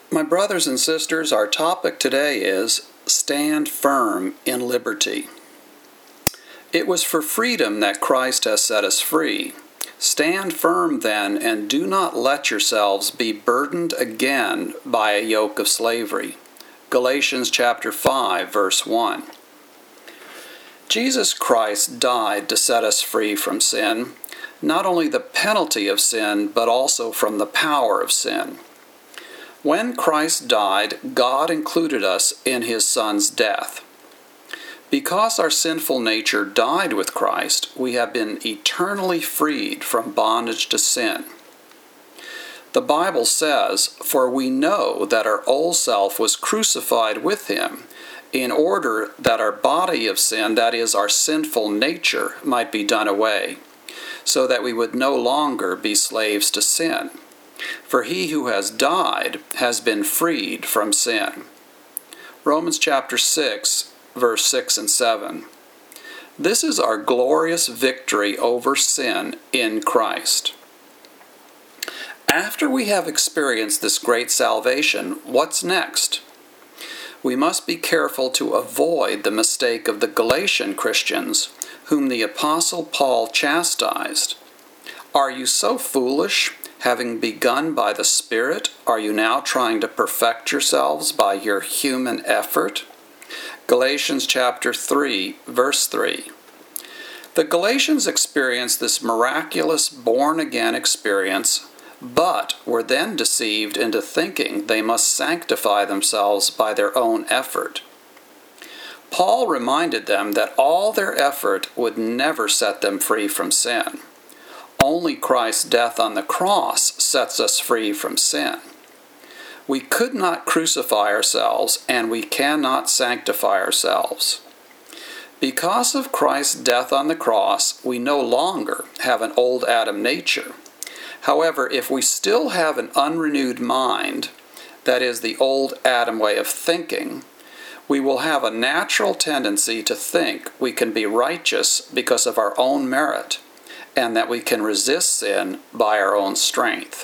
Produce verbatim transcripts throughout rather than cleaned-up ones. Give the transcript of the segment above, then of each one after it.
My brothers and sisters, our topic today is Stand Firm in Liberty. It was for freedom that Christ has set us free. Stand firm then, and do not let yourselves be burdened again by a yoke of slavery. Galatians chapter five, verse one. Jesus Christ died to set us free from sin, not only the penalty of sin, but also from the power of sin. When Christ died, God included us in his Son's death. Because our sinful nature died with Christ, we have been eternally freed from bondage to sin. The Bible says, "For we know that our old self was crucified with him, in order that our body of sin, that is, our sinful nature, might be done away, so that we would no longer be slaves to sin. For he who has died has been freed from sin." Romans chapter six, verse six and seven. This is our glorious victory over sin in Christ. After we have experienced this great salvation, what's next? We must be careful to avoid the mistake of the Galatian Christians, whom the Apostle Paul chastised. Are you so foolish? Having begun by the Spirit, are you now trying to perfect yourselves by your human effort? Galatians chapter three, verse three. The Galatians experienced this miraculous born-again experience, but were then deceived into thinking they must sanctify themselves by their own effort. Paul reminded them that all their effort would never set them free from sin. Only Christ's death on the cross sets us free from sin. We could not crucify ourselves, and we cannot sanctify ourselves. Because of Christ's death on the cross, we no longer have an old Adam nature. However, if we still have an unrenewed mind, that is the old Adam way of thinking, we will have a natural tendency to think we can be righteous because of our own merit, and that we can resist sin by our own strength.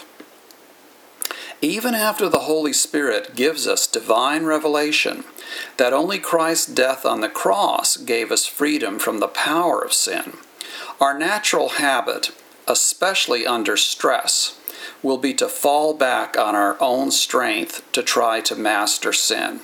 Even after the Holy Spirit gives us divine revelation that only Christ's death on the cross gave us freedom from the power of sin, our natural habit, especially under stress, will be to fall back on our own strength to try to master sin.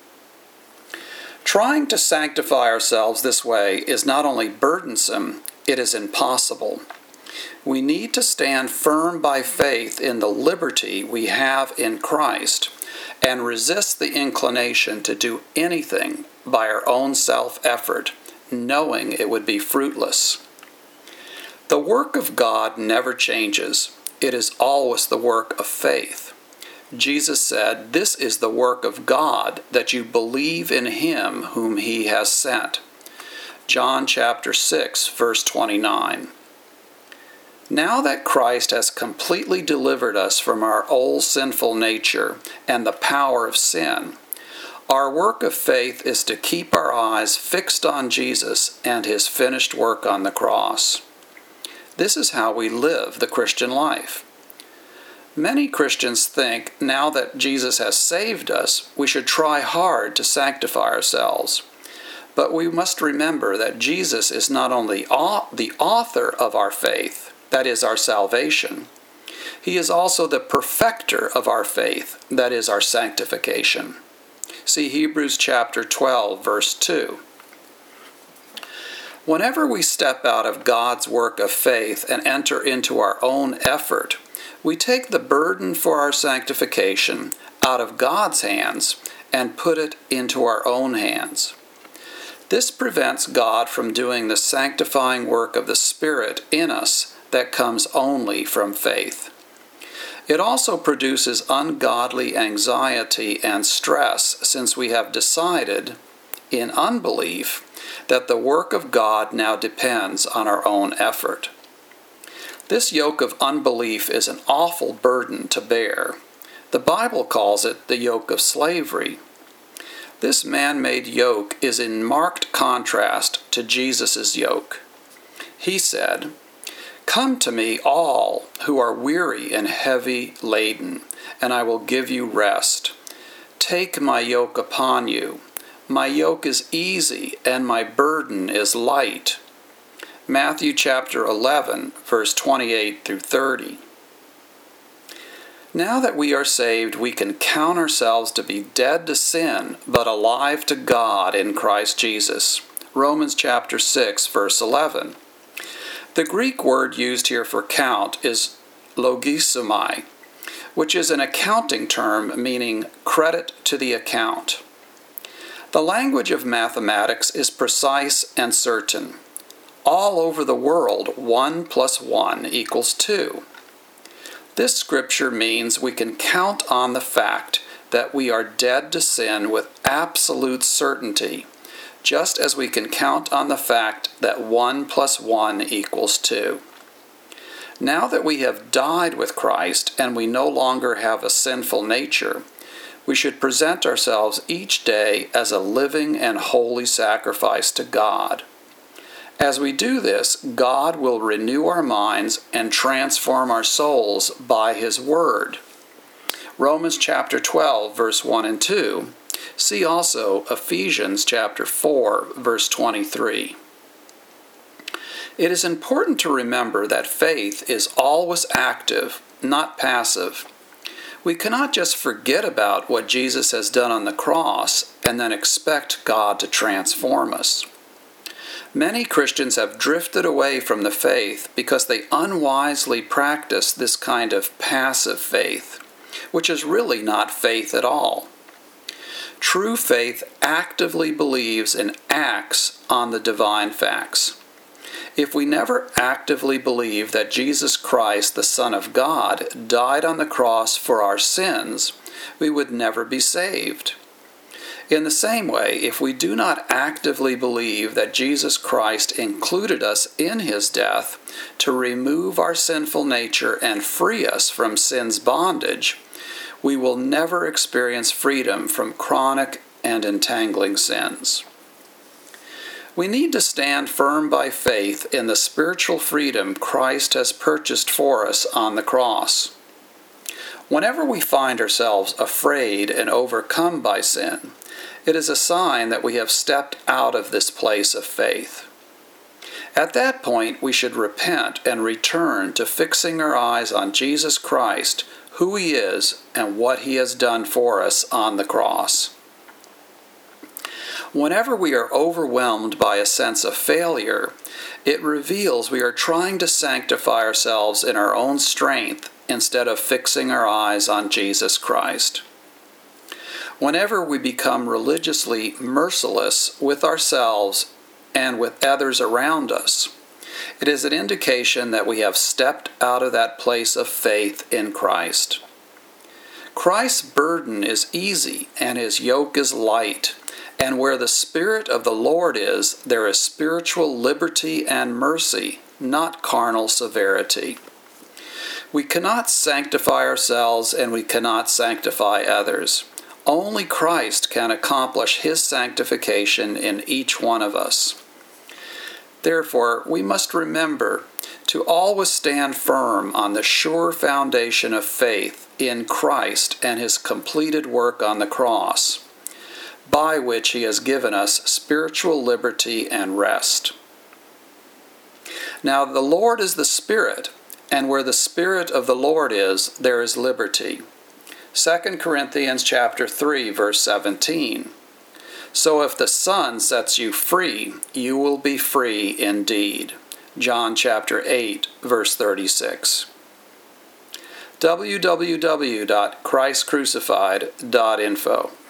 Trying to sanctify ourselves this way is not only burdensome, it is impossible. We need to stand firm by faith in the liberty we have in Christ and resist the inclination to do anything by our own self-effort, knowing it would be fruitless. The work of God never changes. It is always the work of faith. Jesus said, "This is the work of God, that you believe in him whom he has sent." John chapter six, verse twenty-nine. Now that Christ has completely delivered us from our old sinful nature and the power of sin, our work of faith is to keep our eyes fixed on Jesus and his finished work on the cross. This is how we live the Christian life. Many Christians think now that Jesus has saved us, we should try hard to sanctify ourselves. But we must remember that Jesus is not only the author of our faith, that is our salvation, he is also the perfecter of our faith, that is our sanctification. See Hebrews chapter twelve, verse two. Whenever we step out of God's work of faith and enter into our own effort, we take the burden for our sanctification out of God's hands and put it into our own hands. This prevents God from doing the sanctifying work of the Spirit in us that comes only from faith. It also produces ungodly anxiety and stress, since we have decided, in unbelief, that the work of God now depends on our own effort. This yoke of unbelief is an awful burden to bear. The Bible calls it the yoke of slavery. This man-made yoke is in marked contrast to Jesus' yoke. He said, Come to me, all who are weary and heavy laden, and I will give you rest. Take my yoke upon you. My yoke is easy, and my burden is light. Matthew chapter eleven, verse twenty-eight through thirty. Now that we are saved, we can count ourselves to be dead to sin, but alive to God in Christ Jesus. Romans chapter six, verse eleven. The Greek word used here for count is logisomai, which is an accounting term meaning credit to the account. The language of mathematics is precise and certain. All over the world, one plus one equals two. This scripture means we can count on the fact that we are dead to sin with absolute certainty, just as we can count on the fact that one plus one equals two. Now that we have died with Christ and we no longer have a sinful nature, we should present ourselves each day as a living and holy sacrifice to God. As we do this, God will renew our minds and transform our souls by His Word. Romans chapter twelve, verse one and two. See also Ephesians chapter four, verse twenty-three. It is important to remember that faith is always active, not passive. We cannot just forget about what Jesus has done on the cross and then expect God to transform us. Many Christians have drifted away from the faith because they unwisely practice this kind of passive faith, which is really not faith at all. True faith actively believes and acts on the divine facts. If we never actively believe that Jesus Christ, the Son of God, died on the cross for our sins, we would never be saved. In the same way, if we do not actively believe that Jesus Christ included us in His death to remove our sinful nature and free us from sin's bondage, we will never experience freedom from chronic and entangling sins. We need to stand firm by faith in the spiritual freedom Christ has purchased for us on the cross. Whenever we find ourselves afraid and overcome by sin, it is a sign that we have stepped out of this place of faith. At that point, we should repent and return to fixing our eyes on Jesus Christ, who He is, and what He has done for us on the cross. Whenever we are overwhelmed by a sense of failure, it reveals we are trying to sanctify ourselves in our own strength instead of fixing our eyes on Jesus Christ. Whenever we become religiously merciless with ourselves and with others around us, it is an indication that we have stepped out of that place of faith in Christ. Christ's burden is easy and His yoke is light, and where the Spirit of the Lord is, there is spiritual liberty and mercy, not carnal severity. We cannot sanctify ourselves and we cannot sanctify others. Only Christ can accomplish His sanctification in each one of us. Therefore, we must remember to always stand firm on the sure foundation of faith in Christ and His completed work on the cross, by which He has given us spiritual liberty and rest. Now, the Lord is the Spirit, and where the Spirit of the Lord is, there is liberty. Second Corinthians chapter three, verse seventeen. So if the Son sets you free, you will be free indeed. John chapter eight, verse thirty-six. w w w dot christ crucified dot info